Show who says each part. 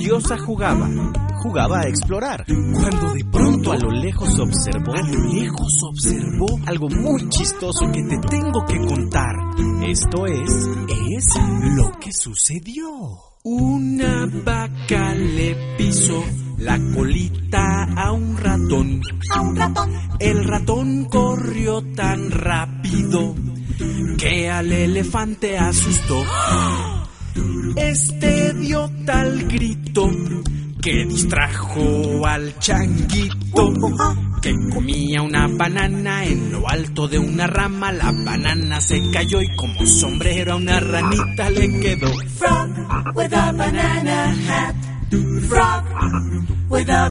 Speaker 1: curiosa jugaba a explorar, cuando de pronto a lo lejos observó algo muy chistoso que te tengo que contar. Esto es lo que sucedió. Una vaca le pisó la colita a un ratón. El ratón corrió tan rápido que al elefante asustó. Este dio tal grito que distrajo al changuito, que comía una banana en lo alto de una rama. La banana se cayó y como sombrero a una ranita le quedó.
Speaker 2: Frog with a banana hat. Frog with a